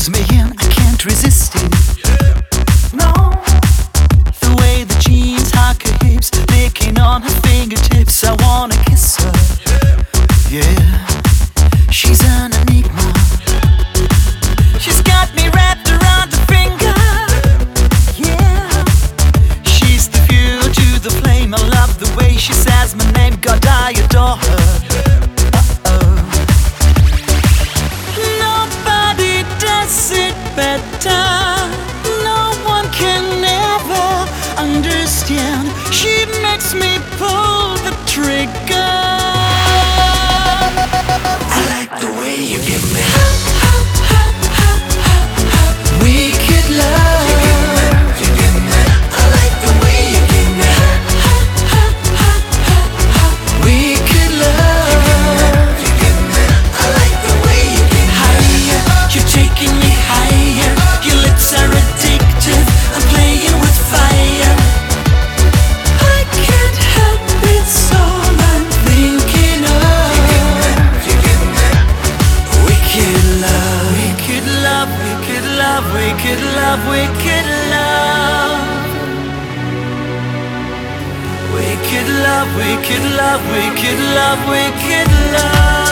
pulls me in, I can't resist it. No, the way the jeans hug her hips, licking on her fingertips, I wanna kiss her. Yeah, she's an enigma. She's got me wrapped around her finger. Yeah, she's the fuel to the flame. I love the way she says my name. God, I adore her. Nobody does it better. No one can ever understand. She makes me pull the trigger. I like the way you give me wicked love. I like the way you give me wicked love. I like the way you give me higher. You're taking me higher. Your lips are addictive. I'm playing with fire. I can't help it, it's all I'm thinking of. Wicked love, wicked love, wicked love, wicked love, wicked love. Wicked love, wicked love, wicked love, wicked love.